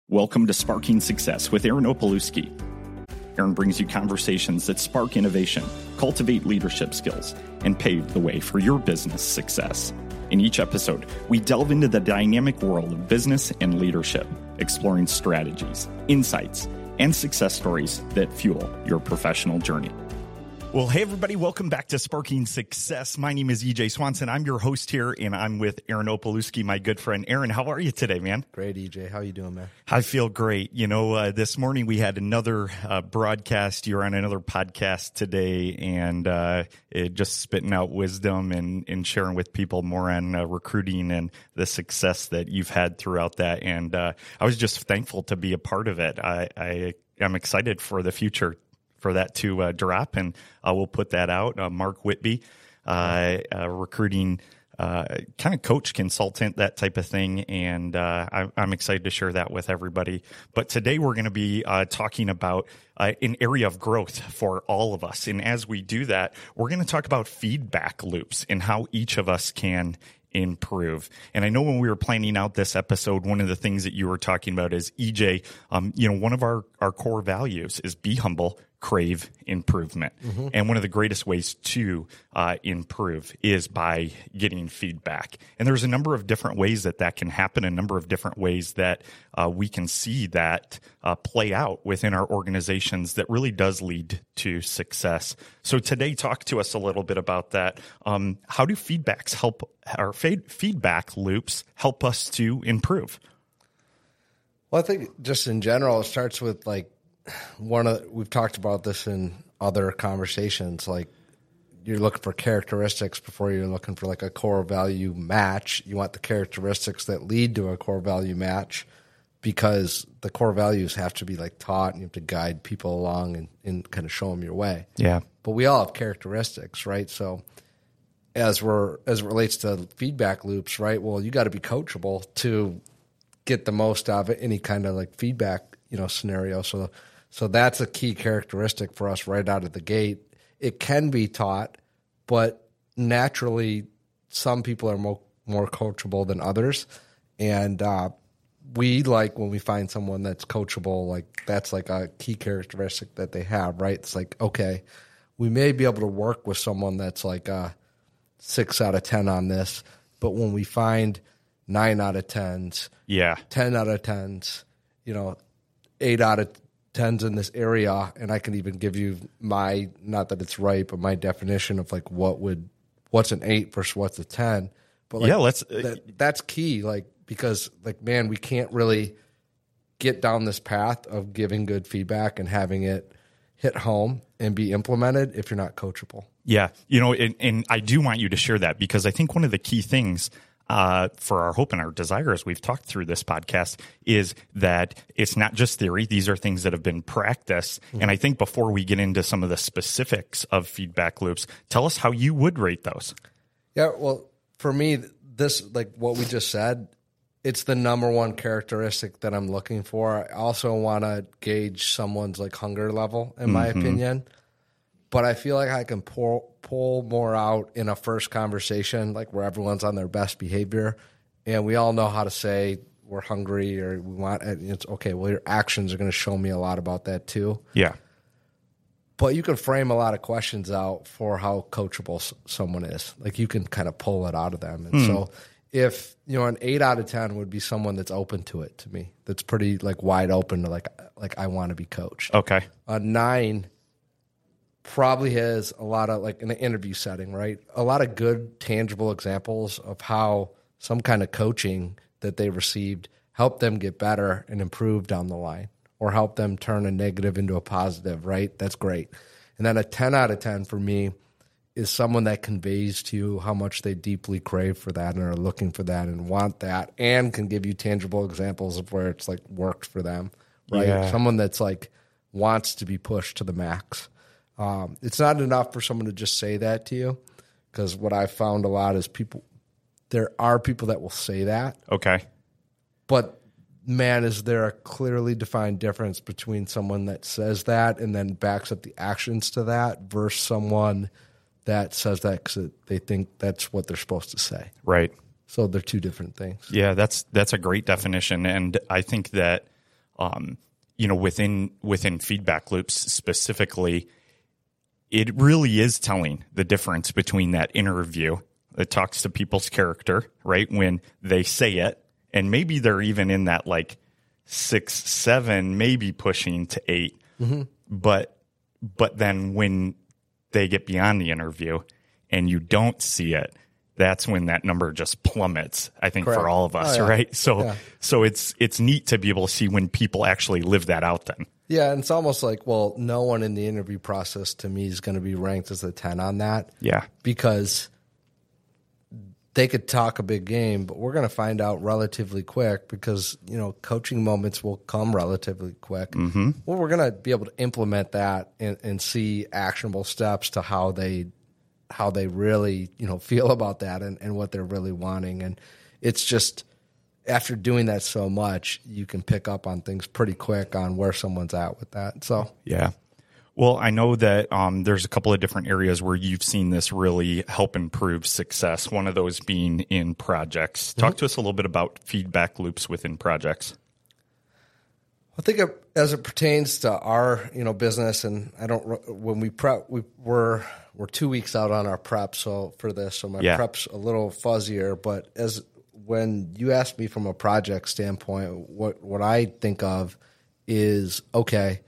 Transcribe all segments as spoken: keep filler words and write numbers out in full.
Welcome to Sparking Success with Aaron Opalewski. Aaron brings you conversations that spark innovation, cultivate leadership skills, and pave the way for your business success. In each episode, we delve into the dynamic world of business and leadership, exploring strategies, insights, and success stories that fuel your professional journey. Well, hey, everybody. Welcome back to Sparking Success. My name is E J Swanson. I'm your host here, and I'm with Aaron Opalewski, my good friend. Aaron, how are you today, man? Great, E J. How you doing, man? I feel great. You know, uh, this morning we had another uh, broadcast. You're on another podcast today, and uh, it just spitting out wisdom and, and sharing with people more on uh, recruiting and the success that you've had throughout that. And uh, I was just thankful to be a part of it. I, I am excited for the future for that to uh, drop, and uh, we'll put that out. Uh, Mark Whitby, uh, uh, recruiting uh, kind of coach, consultant, that type of thing, and uh, I, I'm excited to share that with everybody. But today we're going to be uh, talking about uh, an area of growth for all of us, and as we do that, we're going to talk about feedback loops and how each of us can improve. And I know when we were planning out this episode, one of the things that you were talking about is, E J, um, you know, one of our, our core values is be humble, crave improvement. Mm-hmm. And one of the greatest ways to uh, improve is by getting feedback. And there's a number of different ways that that can happen, a number of different ways that uh, we can see that uh, play out within our organizations that really does lead to success. So today, talk to us a little bit about that. Um, how do feedbacks help, or feedback loops help us to improve? Well, I think just in general, it starts with like, one of we've talked about this in other conversations, like you're looking for characteristics before you're looking for like a core value match. You want the characteristics that lead to a core value match, because the core values have to be like taught, and you have to guide people along and, and kind of show them your way. Yeah. But we all have characteristics, right? So as we're as it relates to feedback loops, right? Well, you got to be coachable to get the most out of any kind of like feedback, you know, scenario. So So that's a key characteristic for us right out of the gate. It can be taught, but naturally some people are more, more coachable than others. And uh, we like when we find someone that's coachable, like that's like a key characteristic that they have, right? It's like, okay, we may be able to work with someone that's like a six out of ten on this, but when we find nine out of tens, yeah, ten out of tens, you know, eight out of tens in this area, and I can even give you my, not that it's right, but my definition of like what would, what's an eight versus what's a ten. But like, yeah, let's. Uh, that, that's key, like, because like, man, we can't really get down this path of giving good feedback and having it hit home and be implemented if you're not coachable. Yeah, you know, and, and I do want you to share that, because I think one of the key things Uh, for our hope and our desire, as we've talked through this podcast, is that it's not just theory. These are things that have been practiced. Mm-hmm. And I think before we get into some of the specifics of feedback loops, tell us how you would rate those. Yeah, well, for me, this, like what we just said, it's the number one characteristic that I'm looking for. I also want to gauge someone's like hunger level, in my mm-hmm. opinion. But I feel like I can pull pull more out in a first conversation, like where everyone's on their best behavior, and we all know how to say we're hungry or we want. It's okay. Well, your actions are going to show me a lot about that too. Yeah. But you can frame a lot of questions out for how coachable someone is. Like you can kind of pull it out of them. And mm. so, if you know, an eight out of ten would be someone that's open to it to me. That's pretty like wide open to like like I want to be coached. Okay. A nine probably has a lot of, like in an interview setting, right? A lot of good, tangible examples of how some kind of coaching that they received helped them get better and improve down the line, or help them turn a negative into a positive, right? That's great. And then a ten out of ten for me is someone that conveys to you how much they deeply crave for that and are looking for that and want that, and can give you tangible examples of where it's like worked for them, right? Yeah. Someone that's like wants to be pushed to the max. Um, it's not enough for someone to just say that to you, because what I've found a lot is people, there are people that will say that. Okay. But man, is there a clearly defined difference between someone that says that and then backs up the actions to that versus someone that says that because they think that's what they're supposed to say. Right. So they're two different things. Yeah, that's that's a great definition. And I think that um, you know, within within feedback loops specifically, it really is telling the difference between that interview that talks to people's character, right, when they say it, and maybe they're even in that like six, seven, maybe pushing to eight, mm-hmm. but but then when they get beyond the interview and you don't see it, that's when that number just plummets, I think, Correct. For all of us, oh, yeah. right? So yeah. so it's it's neat to be able to see when people actually live that out then. Yeah, and it's almost like, well, no one in the interview process to me is going to be ranked as a ten on that. Yeah. Because they could talk a big game, but we're going to find out relatively quick because, you know, coaching moments will come relatively quick. Mm-hmm. Well, we're going to be able to implement that and, and see actionable steps to how they how they really, you know, feel about that and, and what they're really wanting. And it's just, after doing that so much, you can pick up on things pretty quick on where someone's at with that. So, yeah. Well, I know that um, there's a couple of different areas where you've seen this really help improve success. One of those being in projects. Talk mm-hmm. to us a little bit about feedback loops within projects. I think it, as it pertains to our, you know, business, and I don't, when we prep, we we're, we're two weeks out on our prep. So for this, so my yeah. prep's a little fuzzier, but as when you ask me from a project standpoint, what, what I think of is, okay,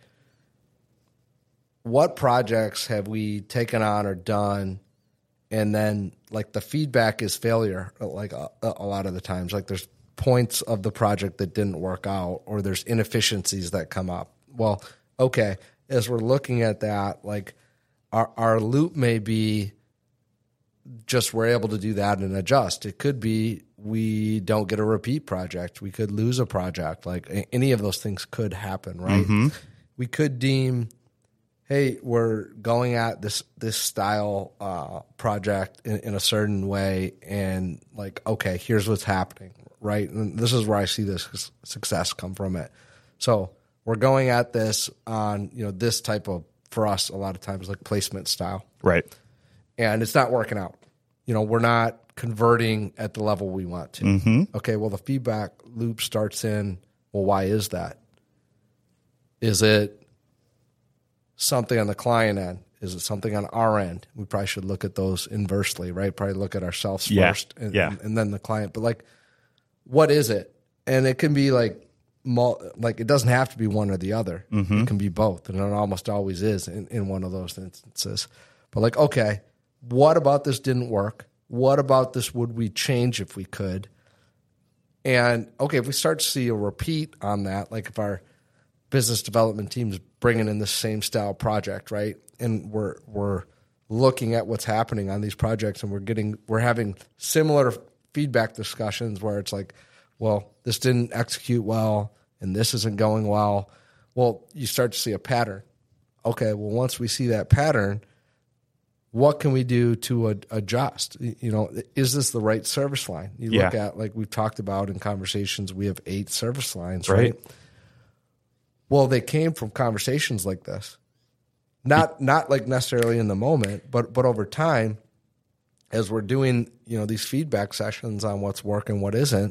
what projects have we taken on or done? And then like the feedback is failure. Like a, a lot of the times, like there's points of the project that didn't work out, or there's inefficiencies that come up. Well, okay, as we're looking at that, like our, our loop may be just we're able to do that and adjust. It could be we don't get a repeat project. We could lose a project. Like any of those things could happen, right? Mm-hmm. We could deem, hey, we're going at this this style uh, project in, in a certain way, and like, okay, here's what's happening, right? And this is where I see this success come from it. So we're going at this on, you know, this type of, for us, a lot of times like placement style. Right. And it's not working out. You know, we're not converting at the level we want to. Mm-hmm. Okay, well, the feedback loop starts in, well, why is that? Is it something on the client end? Is it something on our end? We probably should look at those inversely, right? Probably look at ourselves yeah. first and, yeah. and, and then the client. But like, what is it? And it can be like, like it doesn't have to be one or the other. Mm-hmm. It can be both, and it almost always is in, in one of those instances. But like, okay, what about this didn't work? What about this would we change if we could? And okay, if we start to see a repeat on that, like if our business development team's bringing in the same style project, right? And we're we're looking at what's happening on these projects, and we're getting we're having similar feedback discussions where it's like, well, this didn't execute well, and this isn't going well. Well, you start to see a pattern. Okay, well, once we see that pattern, what can we do to ad- adjust? You know, is this the right service line? You yeah. look at, like we've talked about in conversations, we have eight service lines, right? right? Well, they came from conversations like this. Not not like necessarily in the moment, but but over time, as we're doing, you know, these feedback sessions on what's working, what isn't,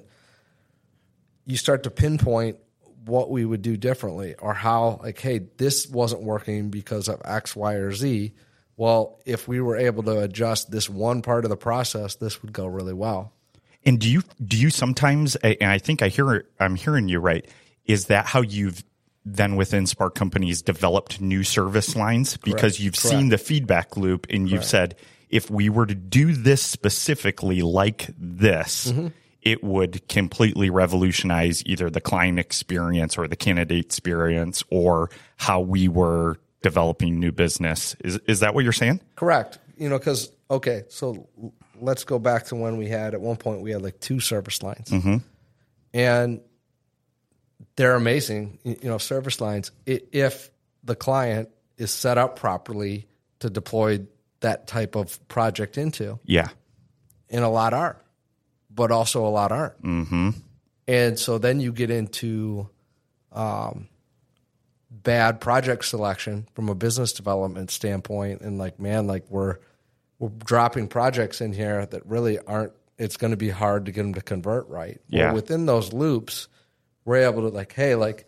you start to pinpoint what we would do differently, or how, like, hey, this wasn't working because of X, Y, or Z. Well, if we were able to adjust this one part of the process, this would go really well. And do you do you sometimes, and I think I hear I'm hearing you right, is that how you've then within Spark Companies developed new service lines? Because Correct. You've Correct. Seen the feedback loop and you've Correct. Said, if we were to do this specifically like this, mm-hmm. it would completely revolutionize either the client experience or the candidate experience or how we were developing new business. Is is that what you're saying? Correct. You know, because, okay, so let's go back to when we had, at one point, we had like two service lines. Mm-hmm. And they're amazing, you know, service lines, if the client is set up properly to deploy that type of project into. Yeah. And a lot are, but also a lot aren't. Mm-hmm. And so then you get into um, bad project selection from a business development standpoint, and like, man, like we're we're dropping projects in here that really aren't. It's going to be hard to get them to convert right. Yeah. Well, within those loops, we're able to like, hey, like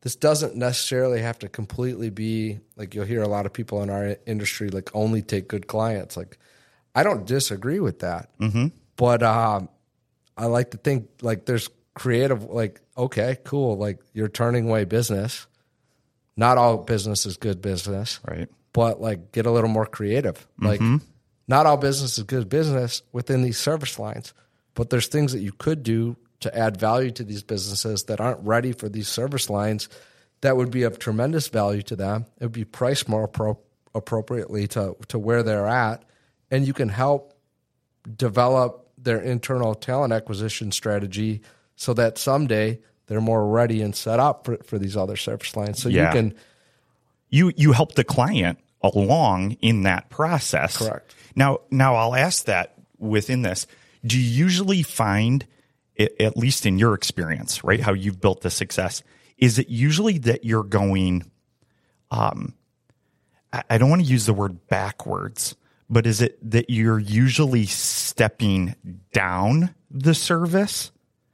this doesn't necessarily have to completely be like you'll hear a lot of people in our industry like only take good clients. Like I don't disagree with that, Mm-hmm. but um, I like to think like there's creative, like, okay, cool. Like you're turning away business. Not all business is good business, Right. but like get a little more creative. Like not all business is good business within these service lines, but there's things that you could do to add value to these businesses that aren't ready for these service lines that would be of tremendous value to them. It would be priced more appro- appropriately to, to where they're at, and you can help develop their internal talent acquisition strategy so that someday they're more ready and set up for, for these other service lines. So Yeah. you can You you help the client along in that process. Correct. Now now I'll ask that within this. Do you usually find, at least in your experience, right, how you've built the success, is it usually that you're going, um, I don't want to use the word backwards, but is it that you're usually stepping down the service?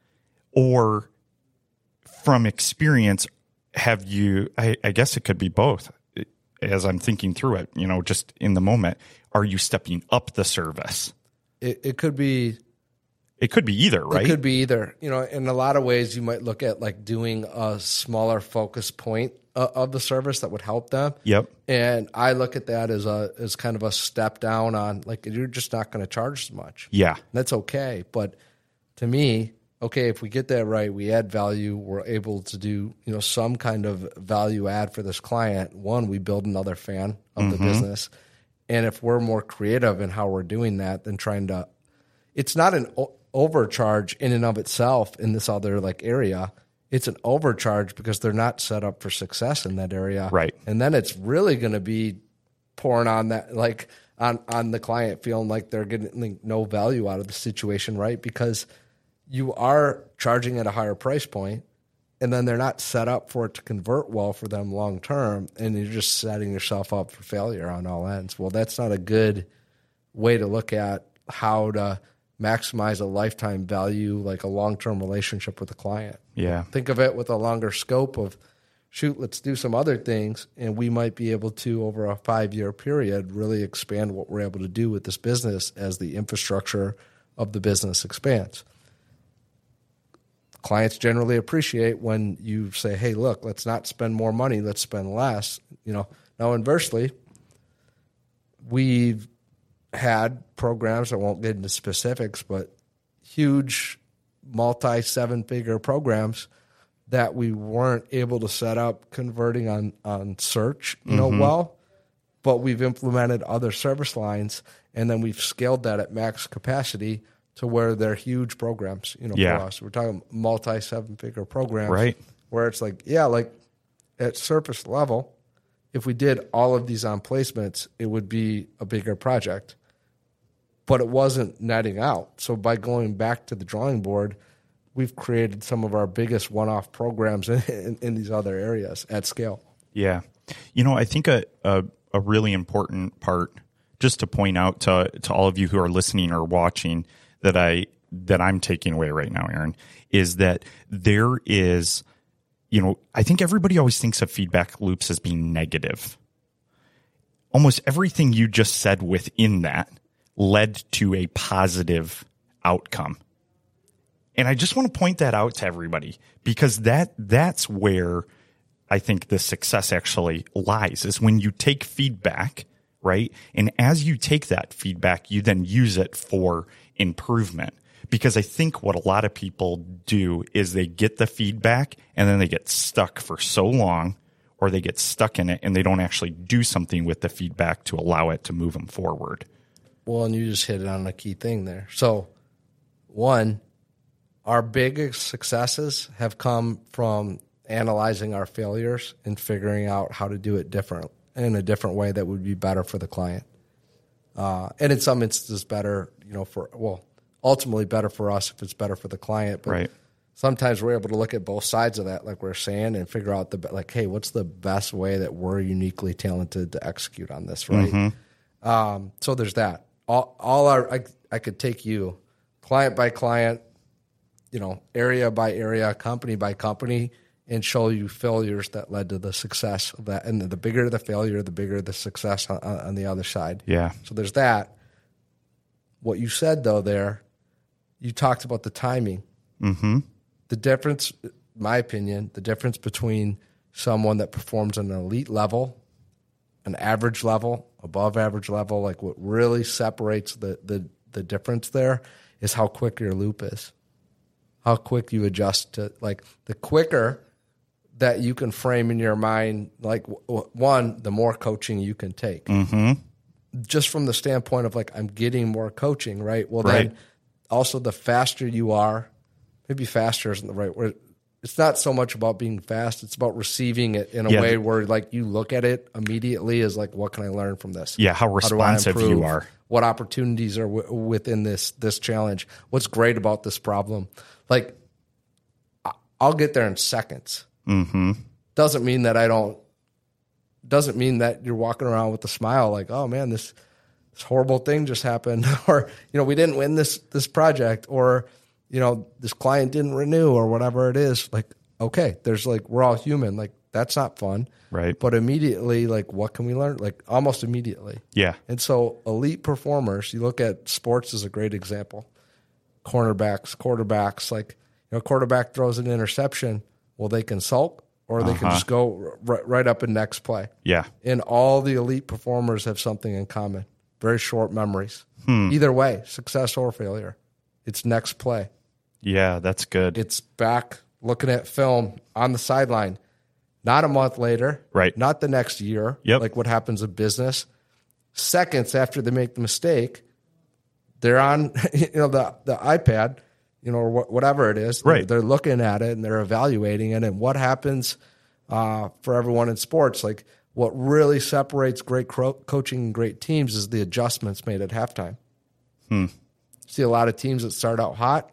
Or from experience, have you, I, I guess it could be both as I'm thinking through it, you know, just in the moment, are you stepping up the service? it, it could be It could be either, right? It could be either. You know, in a lot of ways, you might look at like doing a smaller focus point uh, of the service that would help them. Yep. And I look at that as a as kind of a step down on like you're just not going to charge as much. Yeah. That's okay. But to me, okay, if we get that right, we add value. We're able to do you know some kind of value add for this client. One, we build another fan of Mm-hmm. the business, and if we're more creative in how we're doing that than trying to, it's not an o- overcharge in and of itself in this other like area. It's an overcharge because they're not set up for success in that area. Right. And then it's really going to be pouring on that, like on, on the client feeling like they're getting like, no value out of the situation, right? Because you are charging at a higher price point and then they're not set up for it to convert well for them long term. And you're just setting yourself up for failure on all ends. Well, that's not a good way to look at how to maximize a lifetime value, like a long-term relationship with the client. Yeah. Think of it with a longer scope of, shoot, let's do some other things, and we might be able to, over a five-year period, really expand what we're able to do with this business as the infrastructure of the business expands. Clients generally appreciate when you say, hey, look, let's not spend more money, let's spend less. You know, now inversely, we've had programs, I won't get into specifics, but huge multi seven figure programs that we weren't able to set up converting on, on search, you know, mm-hmm. well, but we've implemented other service lines and then we've scaled that at max capacity to where they're huge programs, you know, yeah. for us. We're talking multi seven figure programs, right? Where it's like, yeah, like at surface level, if we did all of these on placements, it would be a bigger project. But it wasn't netting out. So by going back to the drawing board, we've created some of our biggest one-off programs in, in, in these other areas at scale. Yeah. You know, I think a, a, a really important part, just to point out to to all of you who are listening or watching, that I that I'm taking away right now, Aaron, is that there is, you know, I think everybody always thinks of feedback loops as being negative. Almost everything you just said within that led to a positive outcome. And I just want to point that out to everybody because that that's where I think the success actually lies, is when you take feedback, right? And as you take that feedback, you then use it for improvement. Because I think what a lot of people do is they get the feedback and then they get stuck for so long, or they get stuck in it and they don't actually do something with the feedback to allow it to move them forward. Well, and you just hit it on a key thing there. So, one, our biggest successes have come from analyzing our failures and figuring out how to do it different in a different way that would be better for the client. Uh, and in some instances, better, you know, for, well, ultimately better for us if it's better for the client. But right. Sometimes we're able to look at both sides of that, like we're saying, and figure out the, like, hey, what's the best way that we're uniquely talented to execute on this, right? Mm-hmm. Um, so there's that. All, all our, I, I could take you client by client, you know, area by area, company by company, and show you failures that led to the success of that. And the bigger the failure, the bigger the success on, on the other side. Yeah. So there's that. What you said, though, there, you talked about the timing. Mm-hmm. The difference, my opinion, the difference between someone that performs on an elite level, an average level, above average level, like what really separates the, the, the difference there is how quick your loop is, how quick you adjust to, like the quicker that you can frame in your mind, like w- one, the more coaching you can take. Mm-hmm. Just from the standpoint of like, I'm getting more coaching, right? Well, Right. then also the faster you are, maybe faster isn't the right word. It's not so much about being fast. It's about receiving it in a Yeah. way where like you look at it immediately as like, what can I learn from this? Yeah, how do I responsive you improve? are. What opportunities are w- within this this challenge? What's great about this problem? Like, I- I'll get there in seconds. Mm-hmm. Doesn't mean that I don't. Doesn't mean that you're walking around with a smile, like, oh man, this this horrible thing just happened, or you know, we didn't win this this project, or you know, this client didn't renew, or whatever it is. Like, okay, there's like we're all human. Like that's not fun, Right. but immediately, like, what can we learn? Like almost immediately. Yeah. And so elite performers, you look at sports as a great example. Cornerbacks, quarterbacks, like, you know, quarterback throws an interception. Well, they can sulk or they can Uh-huh. just go r- right up in next play. Yeah. And all the elite performers have something in common. Very short memories. Hmm. Either way, success or failure. It's next play. Yeah, that's good. It's back looking at film on the sideline. Not a month later. Right. Not the next year. Yep. Like what happens in business. Seconds after they make the mistake, they're on you know the, the iPad, you know, or wh- whatever it is. Right. They're, they're looking at it and they're evaluating it. And what happens uh, for everyone in sports, like what really separates great cro- coaching and great teams is the adjustments made at halftime. Hmm. See a lot of teams that start out hot,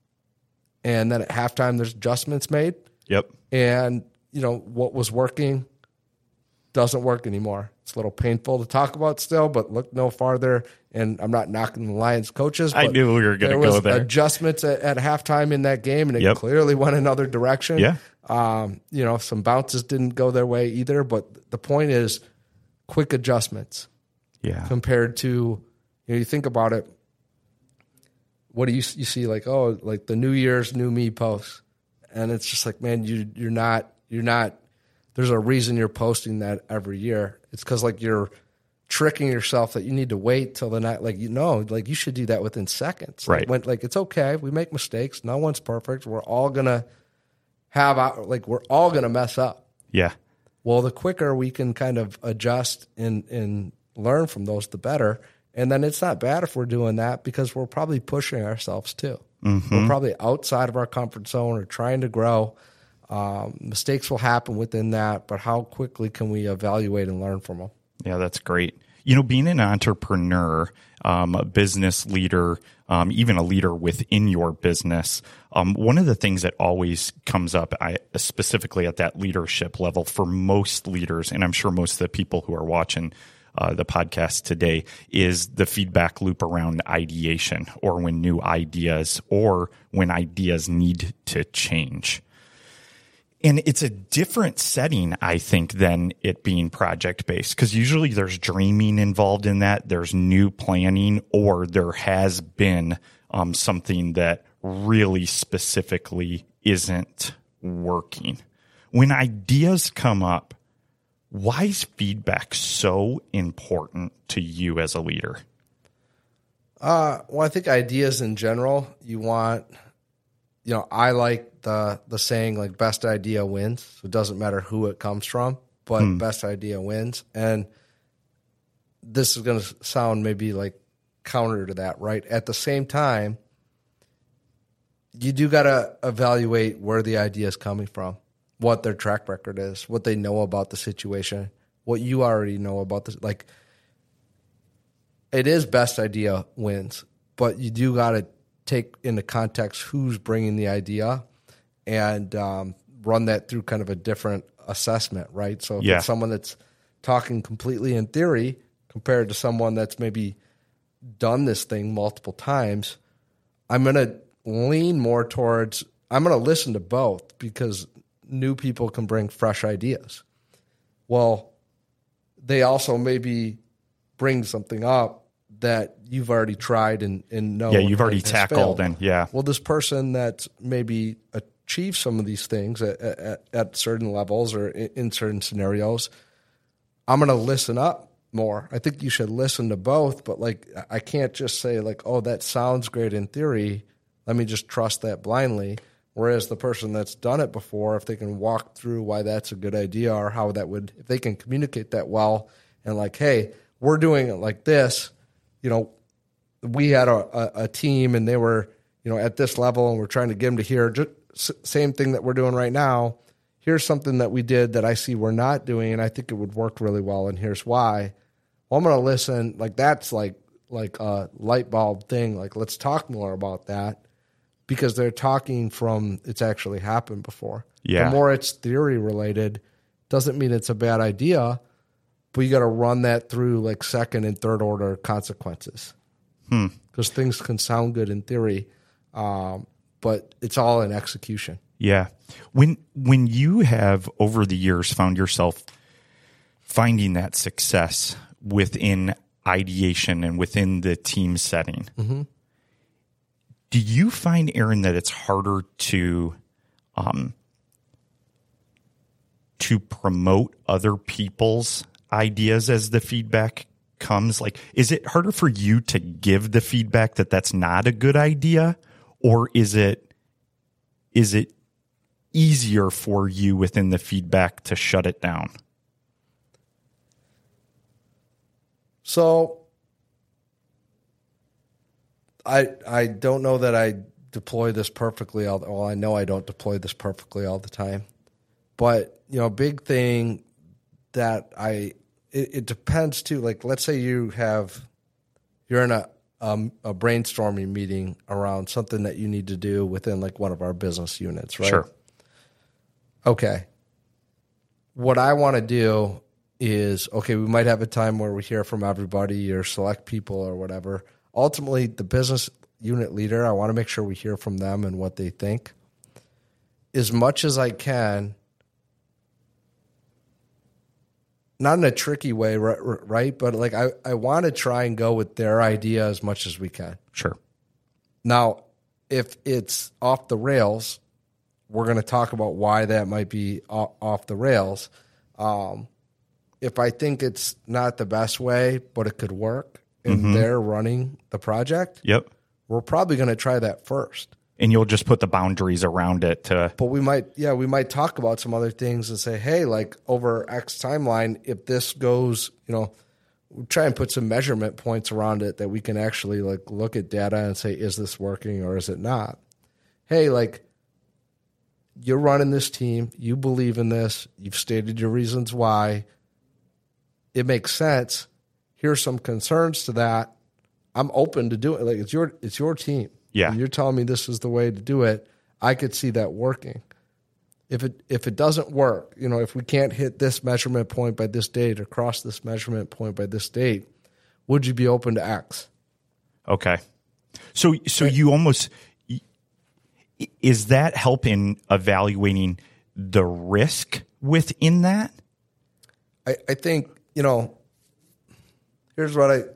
and then at halftime there's adjustments made. Yep. And, you know, what was working doesn't work anymore. It's a little painful to talk about still, but look no farther. And I'm not knocking the Lions coaches. I but knew we were going there to go was there. adjustments at, at halftime in that game, and it Yep. clearly went another direction. Yeah. Um, you know, some bounces didn't go their way either. But the point is quick adjustments Yeah. compared to, you know, you think about it. What do you you see like, oh, like the New Year's new me posts, and it's just like, man, you you're not you're not. There's a reason you're posting that every year. It's because like you're tricking yourself that you need to wait till the night. Like you know, like you should do that within seconds. Like, Right. when, like it's okay. We make mistakes. No one's perfect. We're all gonna have our, like we're all gonna mess up. Yeah. Well, the quicker we can kind of adjust and and learn from those, the better. And then it's not bad if we're doing that because we're probably pushing ourselves too. Mm-hmm. We're probably outside of our comfort zone or trying to grow. Um, mistakes will happen within that, but how quickly can we evaluate and learn from them? Yeah, that's great. You know, being an entrepreneur, um, a business leader, um, even a leader within your business, um, one of the things that always comes up, I, specifically at that leadership level for most leaders, and I'm sure most of the people who are watching uh, the podcast today, is the feedback loop around ideation, or when new ideas or when ideas need to change. And it's a different setting, I think, than it being project-based, because usually there's dreaming involved in that. There's new planning, or there has been um, something that really specifically isn't working. When ideas come up, why is feedback so important to you as a leader? Uh, well, I think ideas in general, you want, you know, I like the the saying like best idea wins. So it doesn't matter who it comes from, but Hmm. best idea wins. And this is going to sound maybe like counter to that, right? At the same time, you do got to evaluate where the idea is coming from, what their track record is, what they know about the situation, what you already know about this. Like, it is best idea wins, but you do got to take into context who's bringing the idea and um, run that through kind of a different assessment, right? So if Yeah. it's someone that's talking completely in theory compared to someone that's maybe done this thing multiple times, I'm going to lean more towards, I'm going to listen to both, because new people can bring fresh ideas. Well, they also maybe bring something up that you've already tried and, and know. Yeah, you've already has tackled failed. and yeah. Well, this person that's maybe achieved some of these things at, at, at certain levels or in, in certain scenarios, I'm going to listen up more. I think you should listen to both, but like I can't just say like, oh, that sounds great in theory. Let me just trust that blindly. Whereas the person that's done it before, if they can walk through why that's a good idea or how that would, if they can communicate that well and like, hey, we're doing it like this, you know, we had a, a, a team and they were, you know, at this level and we're trying to get them to hear just same thing that we're doing right now. Here's something that we did that I see we're not doing and I think it would work really well and here's why. Well, I'm going to listen. Like that's like like a light bulb thing. Like let's talk more about that because they're talking from it's actually happened before. Yeah. The more it's theory related doesn't mean it's a bad idea, but you got to run that through like second and third order consequences because hmm. things can sound good in theory, um, but it's all in execution. Yeah. When when you have over the years found yourself finding that success within ideation and within the team setting, mm-hmm. do you find, Aaron, that it's harder to um, to promote other people's ideas as the feedback comes? Like, is it harder for you to give the feedback that that's not a good idea, or is it is it easier for you within the feedback to shut it down? So I I don't know that I deploy this perfectly all well, I know I don't deploy this perfectly all the time. But, you know, a big thing that I it, it depends too. Like let's say you have you're in a um, a brainstorming meeting around something that you need to do within like one of our business units, right? Sure. Okay. What I want to do is, okay, we might have a time where we hear from everybody or select people or whatever. Ultimately, the business unit leader, I want to make sure we hear from them and what they think. As much as I can, not in a tricky way, right? But like I, I want to try and go with their idea as much as we can. Sure. Now, if it's off the rails, we're going to talk about why that might be off the rails. Um, if I think it's not the best way, but it could work, and mm-hmm. they're running the project, yep, we're probably going to try that first. And you'll just put the boundaries around it to. But we might, yeah, we might talk about some other things and say, hey, like over X timeline, if this goes, you know, we try and put some measurement points around it that we can actually like look at data and say, is this working or is it not? Hey, like you're running this team, you believe in this, you've stated your reasons why. It makes sense. Here's some concerns to that. I'm open to do it. Like it's your it's your team. Yeah. And you're telling me this is the way to do it. I could see that working. If it if it doesn't work, you know, if we can't hit this measurement point by this date or cross this measurement point by this date, would you be open to X? Okay. So so right. you almost is that help in evaluating the risk within that? I, I think, you know, here's what I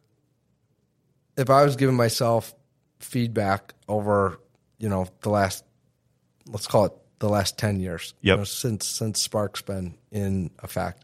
if I was giving myself feedback over, you know, the last, let's call it the last ten years, yep. you know, since since Spark's been in effect.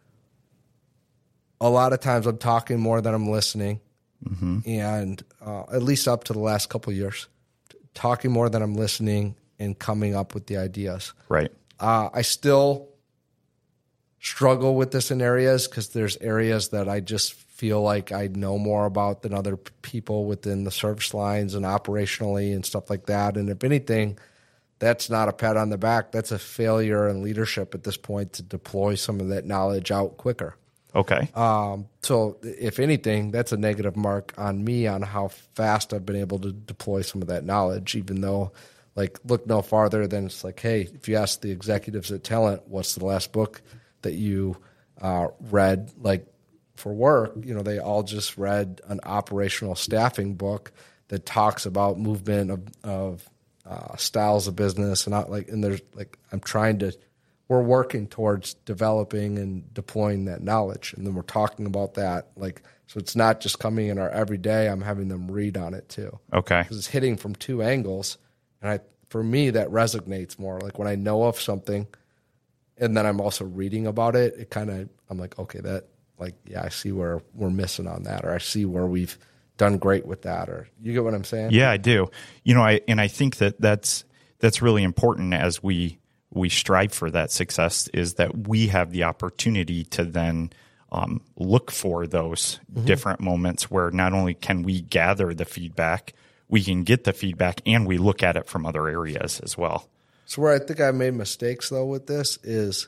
A lot of times I'm talking more than I'm listening, mm-hmm. and uh, at least up to the last couple of years, talking more than I'm listening and coming up with the ideas. Right. Uh, I still struggle with this in areas because there's areas that I just feel like I know more about than other people within the service lines and operationally and stuff like that. And if anything, that's not a pat on the back. That's a failure in leadership at this point to deploy some of that knowledge out quicker. Okay. Um, so if anything, that's a negative mark on me on how fast I've been able to deploy some of that knowledge, even though, like, look no farther than it's like, hey, if you ask the executives at Talent, what's the last book that you uh, read, like, for work, you know, they all just read an operational staffing book that talks about movement of, of uh, styles of business, and not like, and there's like, I'm trying to, we're working towards developing and deploying that knowledge. And then we're talking about that. Like, so it's not just coming in our everyday, I'm having them read on it too. Okay. Because it's hitting from two angles. And I, for me, that resonates more. Like when I know of something and then I'm also reading about it, it kind of, I'm like, okay, that, like, yeah, I see where we're missing on that, or I see where we've done great with that, or you get what I'm saying? Yeah, I do. You know, I, and I think that that's, that's really important as we, we strive for that success, is that we have the opportunity to then um, look for those mm-hmm. different moments where not only can we gather the feedback, we can get the feedback, and we look at it from other areas as well. So where I think I made mistakes though with this is,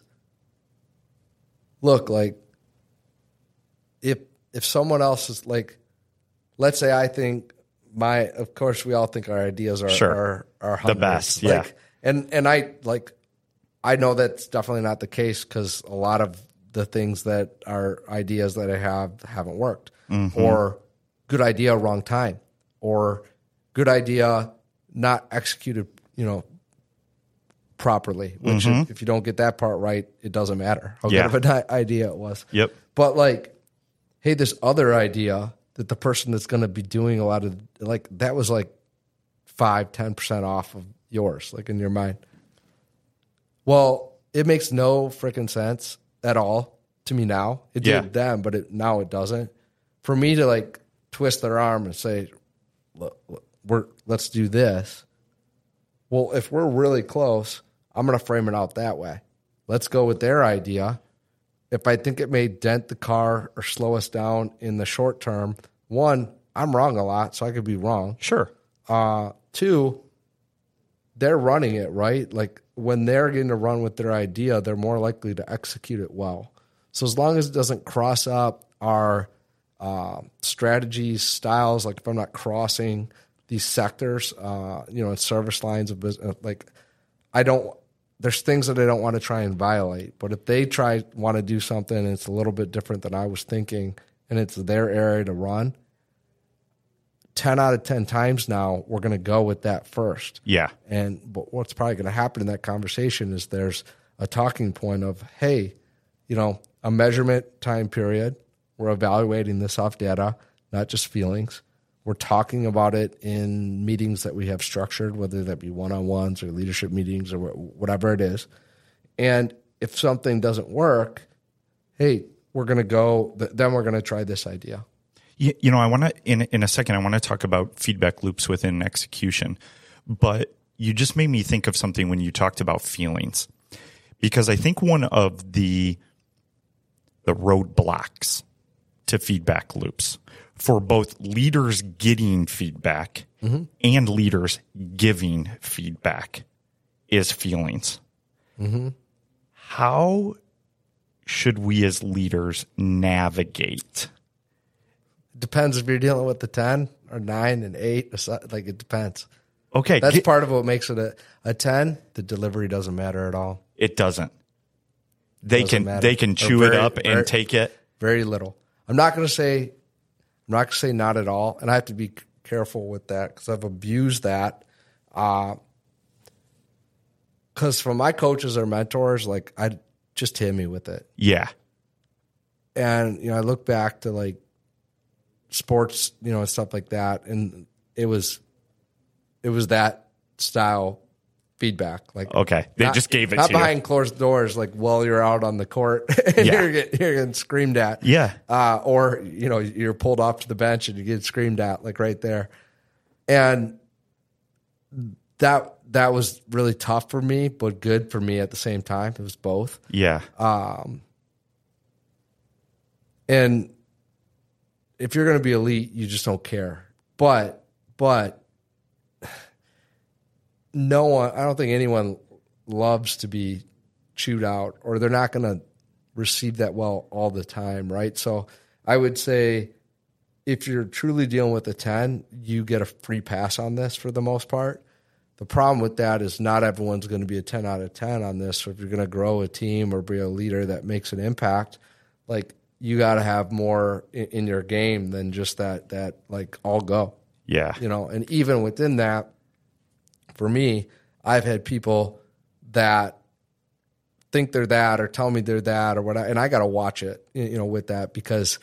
look, like if if someone else is like, let's say I think my, of course we all think our ideas are sure. are, are the best, yeah. Like, and and I like. I know that's definitely not the case, because a lot of the things that are ideas that I have haven't worked, mm-hmm. or good idea, wrong time, or good idea, not executed, you know, properly, which mm-hmm. if, if you don't get that part right, it doesn't matter how yeah. good of an idea it was. Yep. But like, hey, this other idea that the person that's going to be doing a lot of, like, that was like five, ten percent off of yours, like in your mind. Well, it makes no freaking sense at all to me now. It yeah. did then, but it, now it doesn't. For me to like twist their arm and say, look, look, we're, let's do this. Well, if we're really close, I'm going to frame it out that way. Let's go with their idea. If I think it may dent the car or slow us down in the short term, one, I'm wrong a lot, so I could be wrong. Sure. Uh, two, they're running it, right? Like when they're getting to run with their idea, they're more likely to execute it well. So as long as it doesn't cross up our uh, strategies, styles, like if I'm not crossing these sectors, uh, you know, service lines of business, like I don't, there's things that I don't want to try and violate. But if they try, want to do something and it's a little bit different than I was thinking and it's their area to run, ten out of ten times now, we're going to go with that first. Yeah. And but what's probably going to happen in that conversation is there's a talking point of, hey, you know, a measurement time period. We're evaluating this off data, not just feelings. We're talking about it in meetings that we have structured, whether that be one-on-ones or leadership meetings or whatever it is. And if something doesn't work, hey, we're going to go, then we're going to try this idea. You, you know, I want to, in, in a second, I want to talk about feedback loops within execution. But you just made me think of something when you talked about feelings. Because I think one of the the roadblocks to feedback loops for both leaders getting feedback mm-hmm. and leaders giving feedback is feelings. Mm-hmm. How should we as leaders navigate? Depends if you're dealing with the ten or nine and eight. Or something. Like it depends. Okay. That's get, part of what makes it a, a ten. The delivery doesn't matter at all. It doesn't. They doesn't can matter. they can chew very, it up and very, take it. Very little. I'm not going to say I'm not going to say not at all, and I have to be careful with that because I've abused that. Because uh, from my coaches or mentors, like I just hit me with it. Yeah. And you know, I look back to like sports, you know, and stuff like that, and it was it was that style feedback. Like, okay, they not, just gave it not to behind you. closed doors, like while you're out on the court and yeah. you're, getting, you're getting screamed at. Yeah, uh, or you know, you're pulled off to the bench and you get screamed at, like right there. And that that was really tough for me, but good for me at the same time. It was both. Yeah. Um. And if you're going to be elite, you just don't care. But but. No one, I don't think anyone loves to be chewed out, or they're not going to receive that well all the time, right? So I would say if you're truly dealing with a ten, you get a free pass on this for the most part. The problem with that is not everyone's going to be a ten out of ten on this. So if you're going to grow a team or be a leader that makes an impact, like you got to have more in, in your game than just that, that like all go. Yeah. You know, and even within that, for me, I've had people that think they're that or tell me they're that or whatever, and I got to watch it, you know, with that, because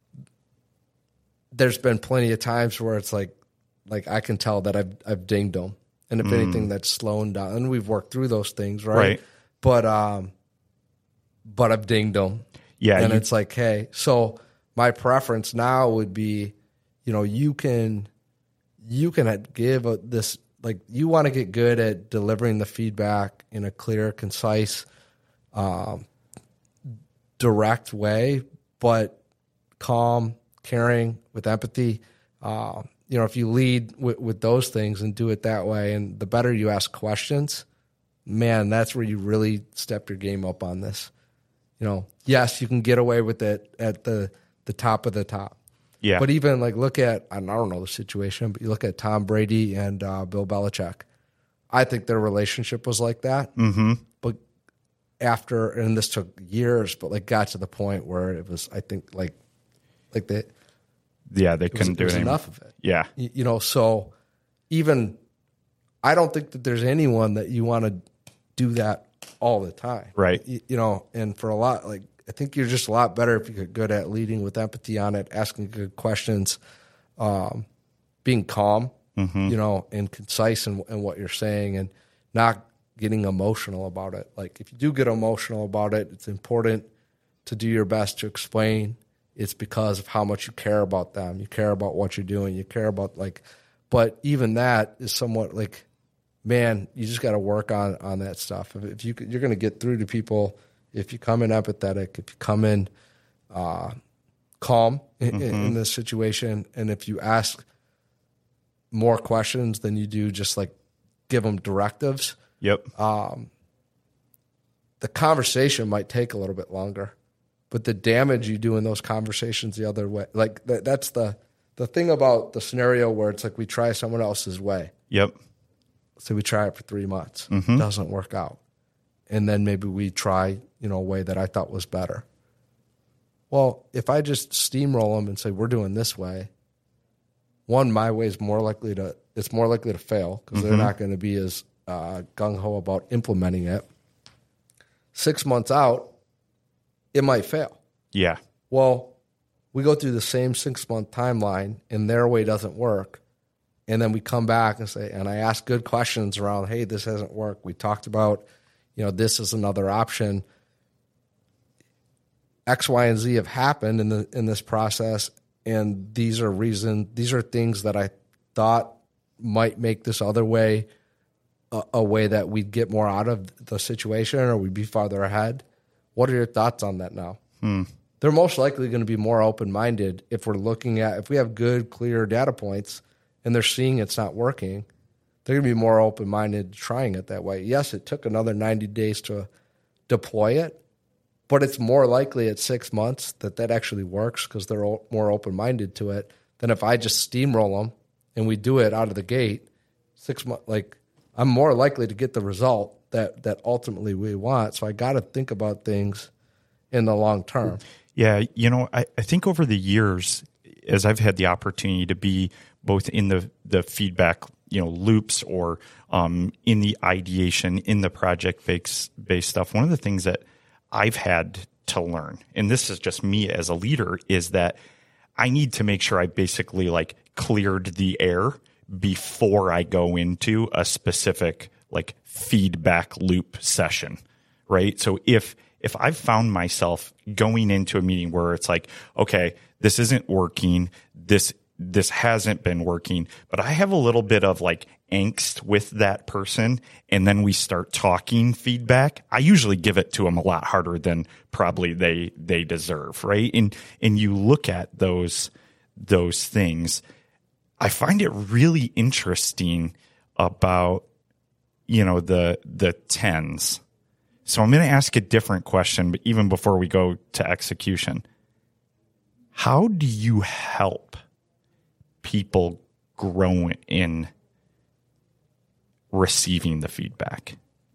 there's been plenty of times where it's like, like I can tell that I've I've dinged them, and if mm. anything, that's slowing down. And we've worked through those things, right? Right. But um, but I've dinged them. Yeah. And you, it's like, hey, so my preference now would be, you know, you can you can give a, this, like, you want to get good at delivering the feedback in a clear, concise, um, direct way, but calm, caring, with empathy. Uh, you know, if you lead with, with those things and do it that way, and the better you ask questions, man, that's where you really step your game up on this. You know, yes, you can get away with it at the, the top of the top. Yeah. But even like look at, I don't know the situation, but you look at Tom Brady and uh, Bill Belichick. I think their relationship was like that. Mm-hmm. But after, and this took years, but like got to the point where it was, I think, like, like they, yeah, they couldn't was, do it was anything. enough of it. Yeah. You, you know, so even, I don't think that there's anyone that you want to do that all the time. Right. You, you know, and for a lot, like, I think you're just a lot better if you get good at leading with empathy on it, asking good questions, um, being calm, mm-hmm. you know, and concise in, in what you're saying, and not getting emotional about it. Like, if you do get emotional about it, it's important to do your best to explain it's because of how much you care about them. You care about what you're doing. You care about, like, but even that is somewhat like, man, you just got to work on, on that stuff. If, if you you're going to get through to people, if you come in empathetic, if you come in uh, calm in, mm-hmm. in this situation, and if you ask more questions than you do just like give them directives, yep. Um, the conversation might take a little bit longer, but the damage you do in those conversations the other way, like that, that's the the thing about the scenario where it's like we try someone else's way. Yep. So we try it for three months, mm-hmm. doesn't work out, and then maybe we try, you know, a way that I thought was better. Well, if I just steamroll them and say we're doing this way, one, my way is more likely to it's more likely to fail because mm-hmm. they're not going to be as uh, gung ho about implementing it. Six months out, it might fail. Yeah. Well, we go through the same six month timeline, and their way doesn't work. And then we come back and say, and I ask good questions around, hey, this hasn't worked. We talked about, you know, this is another option. X, Y, and Z have happened in the in this process, and these are reason these are things that I thought might make this other way a, a way that we'd get more out of the situation, or we'd be farther ahead. What are your thoughts on that now? Hmm. They're most likely going to be more open-minded if we're looking at, if we have good, clear data points and they're seeing it's not working, they're going to be more open-minded trying it that way. Yes, it took another ninety days to deploy it, but it's more likely at six months that that actually works because they're more open-minded to it than if I just steamroll them and we do it out of the gate. Six months, like, I'm more likely to get the result that, that ultimately we want. So I got to think about things in the long term. Yeah, you know, I, I think over the years, as I've had the opportunity to be both in the, the feedback, you know, loops or um, in the ideation, in the project-based based stuff, one of the things that I've had to learn, and this is just me as a leader, is that I need to make sure I basically like cleared the air before I go into a specific like feedback loop session, right? So if if I've found myself going into a meeting where it's like, okay, this isn't working, this this hasn't been working, but I have a little bit of like angst with that person, and then we start talking feedback, I usually give it to them a lot harder than probably they they deserve, right? And and you look at those those things, I find it really interesting about, you know, the the tens. So I'm going to ask a different question, but even before we go to execution, how do you help people grow in receiving the feedback?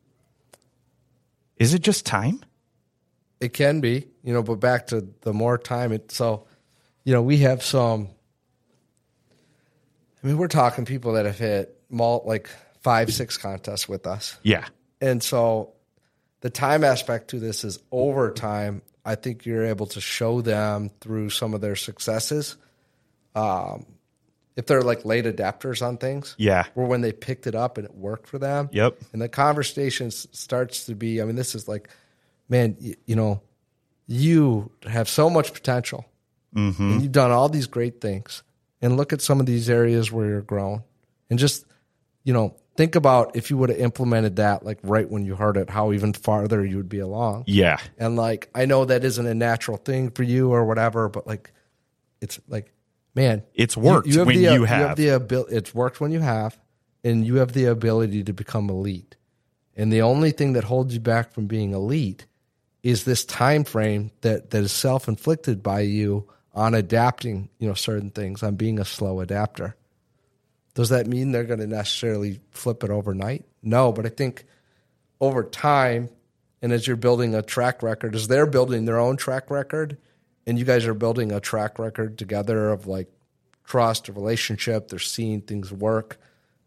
Is it just time? It can be, you know, but back to the more time. It, so, you know, we have some, I mean, we're talking people that have hit malt, like five, six contests with us. Yeah. And so the time aspect to this is over time. I think you're able to show them through some of their successes. Um, if they're like late adapters on things. Yeah. Or when they picked it up and it worked for them. Yep. And the conversation starts to be, I mean, this is like, man, you, you know, you have so much potential. Mm-hmm. And you've done all these great things. And look at some of these areas where you're growing. And just, you know, think about if you would have implemented that like right when you heard it, how even farther you would be along. Yeah. And like, I know that isn't a natural thing for you or whatever, but like, it's like, man, it's worked you, you when the, you have. You have the ability, it's worked when you have, and you have the ability to become elite. And the only thing that holds you back from being elite is this time frame that, that is self-inflicted by you on adapting, you know, certain things, on being a slow adapter. Does that mean they're going to necessarily flip it overnight? No, but I think over time, and as you're building a track record, as they're building their own track record, and you guys are building a track record together of like trust, a relationship, they're seeing things work,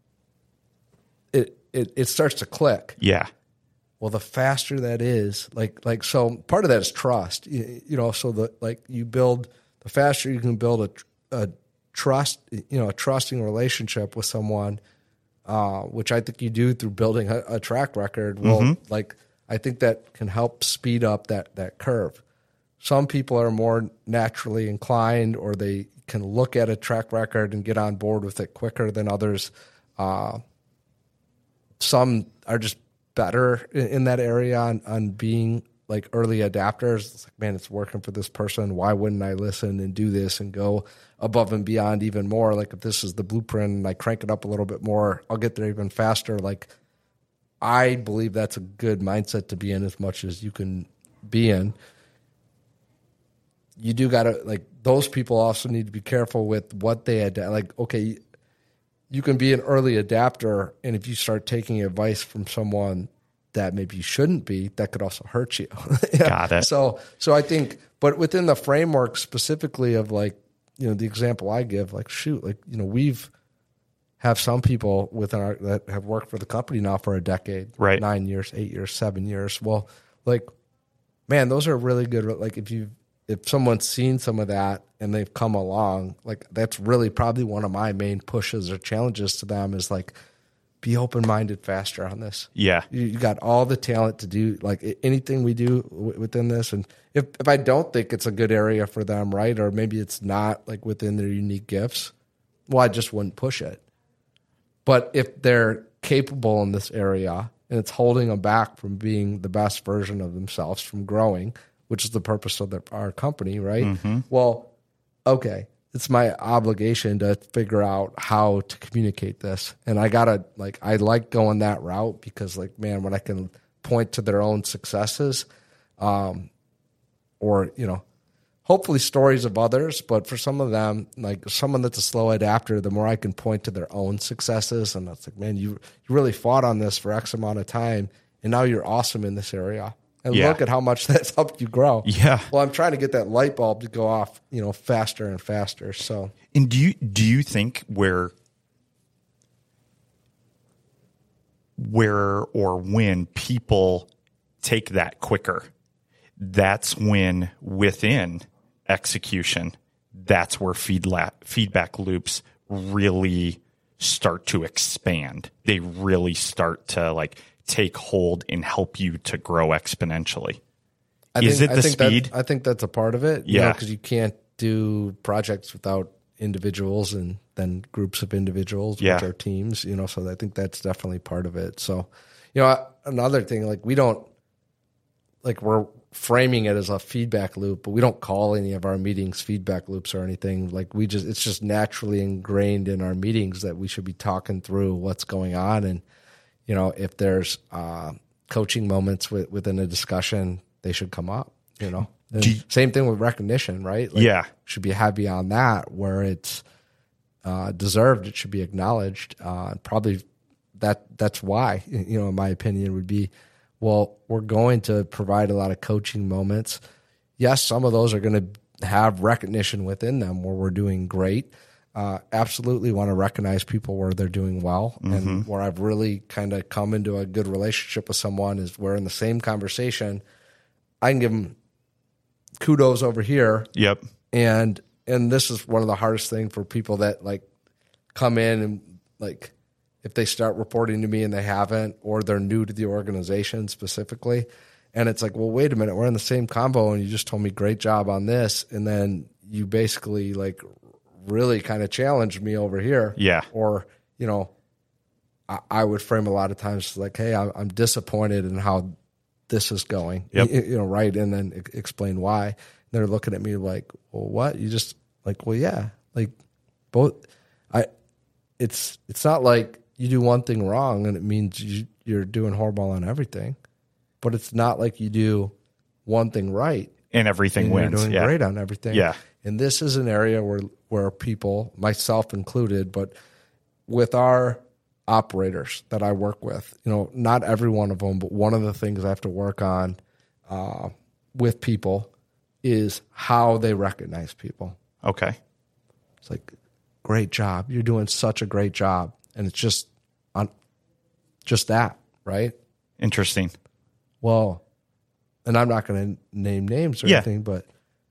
it it, it starts to click. Yeah. Well, the faster that is, like like so, part of that is trust. You, you know, so the like you build. The faster you can build a, a trust, you know, a trusting relationship with someone, uh, which I think you do through building a, a track record. Well, mm-hmm. like I think that can help speed up that that curve. Some people are more naturally inclined, or they can look at a track record and get on board with it quicker than others. Uh, some are just better in, in that area on, on being like early adapters. It's like, man, it's working for this person. Why wouldn't I listen and do this and go above and beyond even more? Like if this is the blueprint and I crank it up a little bit more, I'll get there even faster. Like I believe that's a good mindset to be in as much as you can be in. You do got to, like, those people also need to be careful with what they adapt. Like, okay, you can be an early adapter, and if you start taking advice from someone that maybe you shouldn't be, that could also hurt you. yeah. Got it. So, so I think, but within the framework specifically of like, you know, the example I give, like, shoot, like, you know, we've have some people within our that have worked for the company now for a decade, right? Nine years, eight years, seven years. Well, like, man, those are really good. Like, if you if someone's seen some of that and they've come along, like, that's really probably one of my main pushes or challenges to them is like, be open-minded faster on this. Yeah. You, you got all the talent to do like anything we do w- within this. And if, if I don't think it's a good area for them, right, or maybe it's not like within their unique gifts, well, I just wouldn't push it. But if they're capable in this area and it's holding them back from being the best version of themselves, from growing, which is the purpose of the, our company, right? Mm-hmm. Well, okay. It's my obligation to figure out how to communicate this. And I gotta, like, I like going that route because, like, man, when I can point to their own successes, um, or, you know, hopefully stories of others, but for some of them, like someone that's a slow adapter, the more I can point to their own successes. And that's like, man, you, you really fought on this for X amount of time, and now you're awesome in this area. And yeah. Look at how much that's helped you grow. Yeah. Well, I'm trying to get that light bulb to go off, you know, faster and faster. So, and do you do you think where where or when people take that quicker, that's when within execution, that's where feedback feedback loops really start to expand. They really start to like take hold and help you to grow exponentially. I Is think, it the I think speed? That, I think that's a part of it. Yeah. Because you, you can't do projects without individuals and then groups of individuals, yeah. which are teams, you know, so I think that's definitely part of it. So, you know, another thing, like we don't, like we're framing it as a feedback loop, but we don't call any of our meetings feedback loops or anything. Like we just, it's just naturally ingrained in our meetings that we should be talking through what's going on. And, you know, if there's uh, coaching moments with, within a discussion, they should come up, you know. You, same thing with recognition, right? Like, yeah. Should be heavy on that where it's uh, deserved. It should be acknowledged. Uh, probably that that's why, you know, in my opinion would be, well, we're going to provide a lot of coaching moments. Yes, some of those are going to have recognition within them where we're doing great. uh, absolutely want to recognize people where they're doing well. Mm-hmm. And where I've really kind of come into a good relationship with someone is where in the same conversation, I can give them kudos over here. Yep. And, and this is one of the hardest things for people that like come in and like, if they start reporting to me and they haven't, or they're new to the organization specifically. And it's like, well, wait a minute, we're in the same combo and you just told me great job on this. And then you basically like really kind of challenged me over here. Yeah. Or, you know, I, I would frame a lot of times like, hey, I'm, I'm disappointed in how this is going, yep. you, you know, right. And then e- explain why. And they're looking at me like, well, what? You just like, well, yeah, like both. I, it's, it's not like you do one thing wrong and it means you, you're doing horrible on everything. But it's not like you do one thing right and everything and wins. You're doing yeah. great on everything. Yeah. And this is an area where where people, myself included, but with our operators that I work with, you know, not every one of them, but one of the things I have to work on uh, with people is how they recognize people. Okay. It's like, great job. You're doing such a great job. And it's just on just that, right? Interesting. Well, and I'm not going to name names or yeah. anything, but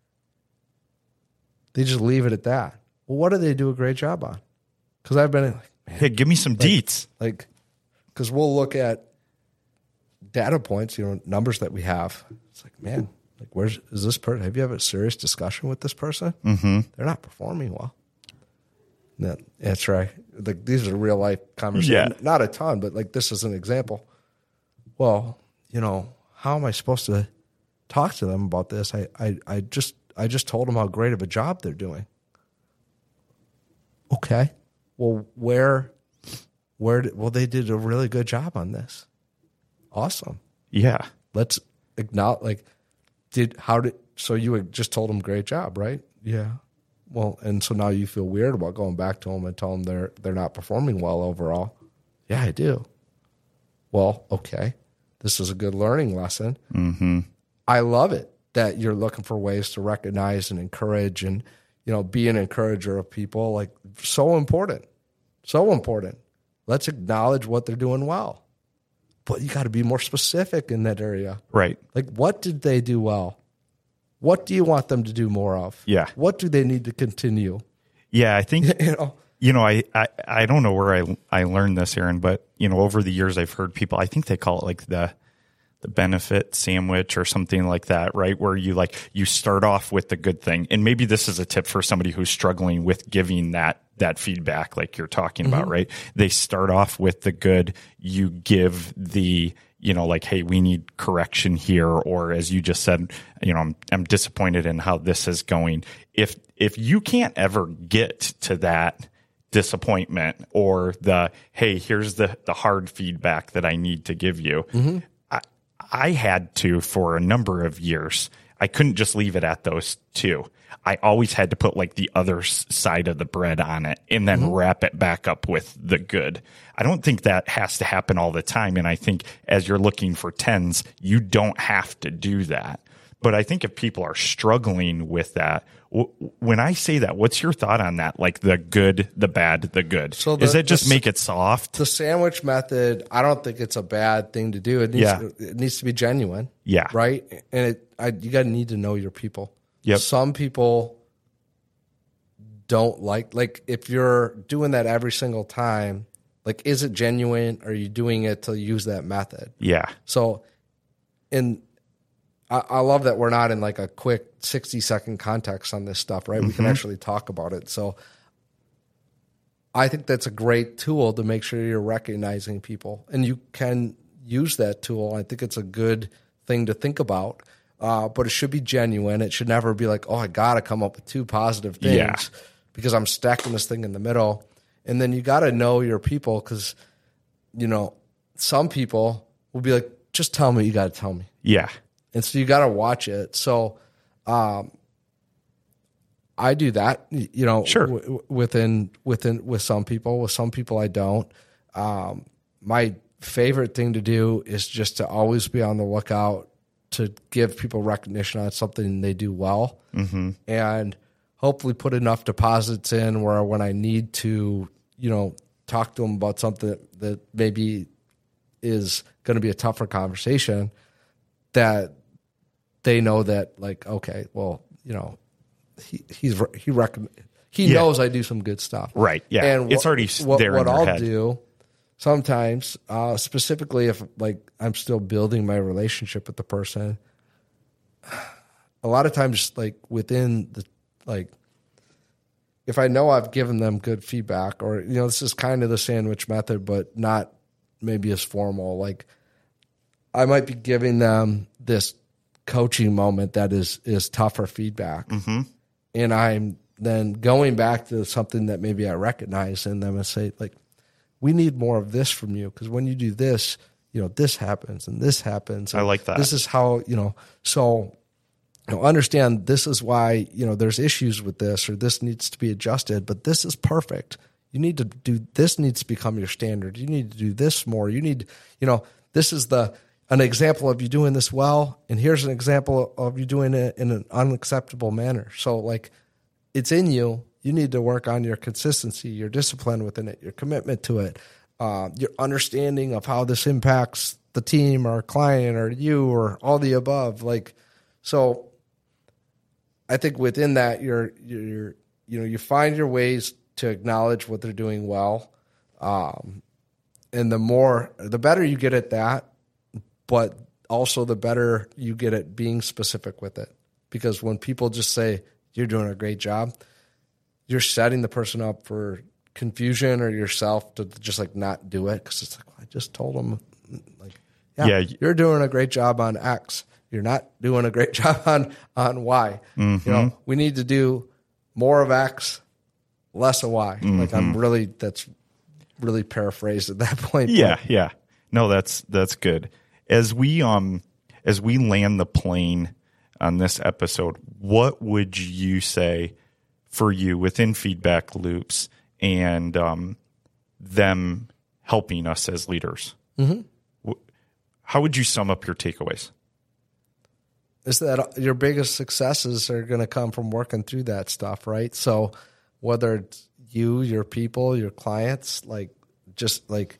they just leave it at that. Well, what do they do a great job on? Because I've been like, man, hey, give me some like, deets. Like, because we'll look at data points, you know, numbers that we have. It's like, man, like, where's is this person? Have you had a serious discussion with this person? Mm-hmm. They're not performing well. That, that's right. Like, these are real life conversations. Yeah. Not a ton, but like this is an example. Well, you know, how am I supposed to talk to them about this? I, I, I just I just told them how great of a job they're doing. Okay. Well, where where did, well they did a really good job on this. Awesome. Yeah. Let's acknowledge like did how did so you had just told them great job, right? Yeah. Well, and so now you feel weird about going back to them and telling them they're they're not performing well overall. Yeah, I do. Well, okay. This is a good learning lesson. Mm-hmm. I love it that you're looking for ways to recognize and encourage and, you know, be an encourager of people. Like, so important. So important. Let's acknowledge what they're doing well. But you got to be more specific in that area. Right. Like, what did they do well? What do you want them to do more of? Yeah. What do they need to continue? Yeah, I think, you know, you know, I, I, I don't know where I, I learned this, Aaron, but, you know, over the years I've heard people, I think they call it like the, the benefit sandwich or something like that, right? Where you like, you start off with the good thing. And maybe this is a tip for somebody who's struggling with giving that, that feedback like you're talking mm-hmm. about, right? They start off with the good, you give the, you know, like, hey, we need correction here. Or as you just said, you know, I'm, I'm disappointed in how this is going. If, if you can't ever get to that disappointment or the, hey, here's the, the hard feedback that I need to give you. Mm-hmm. I, I had to for a number of years. I couldn't just leave it at those two. I always had to put like the other side of the bread on it and then mm-hmm. wrap it back up with the good. I don't think that has to happen all the time. And I think as you're looking for tens, you don't have to do that. But I think if people are struggling with that, w- when I say that, what's your thought on that? Like the good, the bad, the good. So the, Is it just the, make it soft? The sandwich method, I don't think it's a bad thing to do. It needs, yeah. to, it needs to be genuine. Yeah. Right? And it, I, you got to need to know your people. Yep. Some people don't like, like if you're doing that every single time, like, is it genuine? Or are you doing it to use that method? Yeah. So in, I, I love that we're not in like a quick sixty second context on this stuff, right? Mm-hmm. We can actually talk about it. So I think that's a great tool to make sure you're recognizing people, and you can use that tool. I think it's a good thing to think about, uh, but it should be genuine. It should never be like, oh, I got to come up with two positive things yeah. because I'm stacking this thing in the middle. And then you got to know your people because, you know, some people will be like, just tell me, you got to tell me. Yeah. And so you got to watch it. So um, I do that, you know, sure. w- within, within, with some people, with some people I don't. Um, my favorite thing to do is just to always be on the lookout to give people recognition on something they do well. Mm-hmm. And hopefully put enough deposits in where when I need to, you know, talk to them about something that maybe is going to be a tougher conversation, that they know that, like, okay, well, you know, he he's he recommend he yeah. knows I do some good stuff, right? Yeah, and it's wh- already what, there. What in their I'll head. do sometimes, uh, specifically if like I'm still building my relationship with the person, a lot of times, like within the like. If I know I've given them good feedback, or, you know, this is kind of the sandwich method, but not maybe as formal, like I might be giving them this coaching moment that is, is tougher feedback. Mm-hmm. And I'm then going back to something that maybe I recognize in them and say, like, we need more of this from you. Because when you do this, you know, this happens and this happens. And I like that. This is how, you know, so you know, understand this is why, you know, there's issues with this, or this needs to be adjusted, but this is perfect. You need to do, this needs to become your standard. You need to do this more. You need, you know, this is the, an example of you doing this well. And here's an example of you doing it in an unacceptable manner. So like it's in you, you need to work on your consistency, your discipline within it, your commitment to it, uh, your understanding of how this impacts the team or client or you or all the above. Like, so I think within that, you're, you're, you know, you find your ways to acknowledge what they're doing well. Um, and the more, the better you get at that, but also the better you get at being specific with it. Because when people just say, you're doing a great job, you're setting the person up for confusion or yourself to just like not do it. Cause it's like, well, I just told them like, yeah, yeah, you're doing a great job on X. You're not doing a great job on, on Y. Mm-hmm. You know, we need to do more of X, less of Y. Mm-hmm. Like I'm really, that's really paraphrased at that point. Yeah. But. Yeah. No, that's, that's good. As we, um, as we land the plane on this episode, what would you say for you within feedback loops and, um, them helping us as leaders? Mm-hmm. How would you sum up your takeaways? Is that your biggest successes are going to come from working through that stuff, right? So whether it's you, your people, your clients, like just like,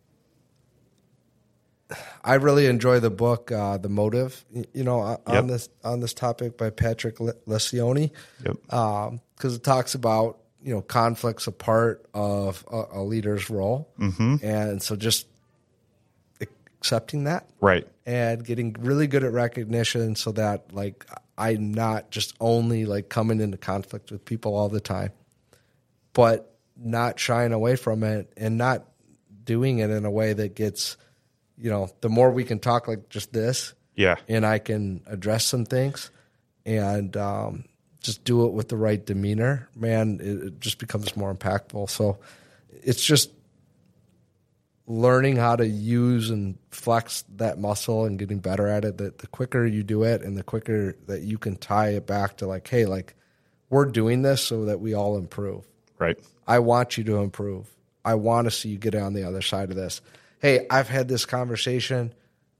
I really enjoy the book, uh, The Motive, you know, on yep. this, on this topic by Patrick Lencioni. Yep. Um, cause it talks about, you know, conflicts a part of a, a leader's role. Mm-hmm. And so just accepting that. Right. And getting really good at recognition so that like I'm not just only like coming into conflict with people all the time, but not shying away from it and not doing it in a way that gets, you know, the more we can talk like just this, yeah, and I can address some things and um, just do it with the right demeanor, man, it, it just becomes more impactful. So it's just learning how to use and flex that muscle and getting better at it. That the quicker you do it and the quicker that you can tie it back to like, hey, like we're doing this so that we all improve. Right. I want you to improve. I want to see you get on the other side of this. Hey, I've had this conversation.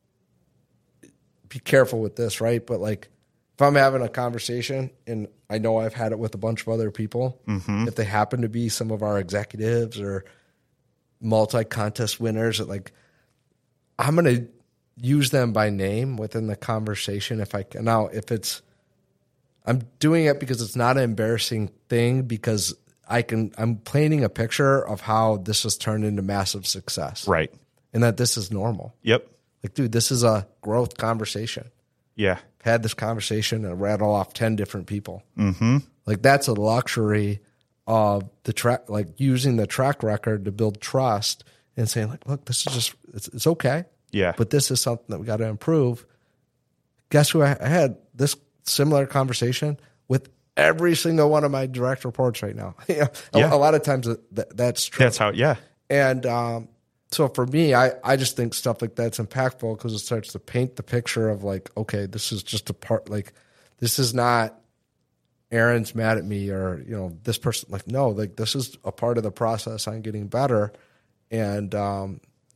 Be careful with this, right? But like if I'm having a conversation and I know I've had it with a bunch of other people, mm-hmm. if they happen to be some of our executives or multi-contest winners, that like I'm going to use them by name within the conversation if I can. Now, if it's, I'm doing it because it's not an embarrassing thing, because I can, I'm painting a picture of how this has turned into massive success. Right. And that this is normal. Yep. Like, dude, this is a growth conversation. Yeah. I've had this conversation and rattle off ten different people. Mm-hmm. Like that's a luxury of the track, like using the track record to build trust and saying like, look, this is just, it's, it's okay. Yeah. But this is something that we got to improve. Guess who I, I had this similar conversation with every single one of my direct reports right now. you know, yeah. a, a lot of times that, that's true. That's how, yeah. And, um, so for me, I, I just think stuff like that's impactful because it starts to paint the picture of like, okay, this is just a part, like this is not Aaron's mad at me or, you know, this person, like, no, like this is a part of the process on getting better. And, um,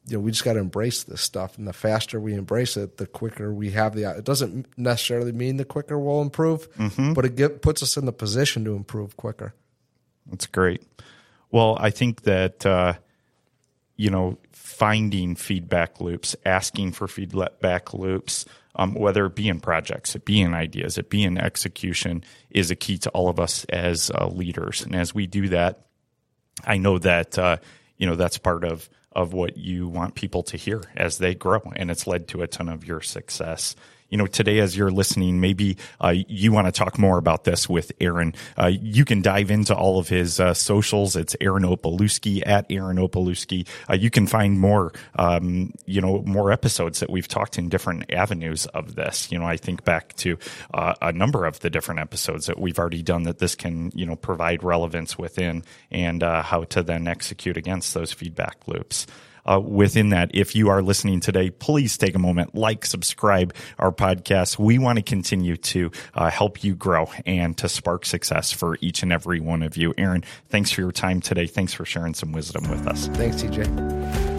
you know, we just got to embrace this stuff. And the faster we embrace it, the quicker we have the, it doesn't necessarily mean the quicker we'll improve, mm-hmm. but it get, puts us in the position to improve quicker. That's great. Well, I think that, uh, you know, finding feedback loops, asking for feedback loops, um, whether it be in projects, it be in ideas, it be in execution, is a key to all of us as uh, leaders. And as we do that, I know that, uh, you know, that's part of, of what you want people to hear as they grow, and it's led to a ton of your success. You know, today as you're listening, maybe uh, you want to talk more about this with Aaron. Uh, you can dive into all of his uh, socials. It's Aaron Opalewski, at Aaron Opalewski. Uh, you can find more, um, you know, more episodes that we've talked in different avenues of this. You know, I think back to uh, a number of the different episodes that we've already done that this can, you know, provide relevance within, and uh, how to then execute against those feedback loops. Uh, within that, if you are listening today, please take a moment, like, subscribe our podcast. We want to continue to uh, help you grow and to spark success for each and every one of you. Aaron, thanks for your time today. Thanks for sharing some wisdom with us. Thanks, T J.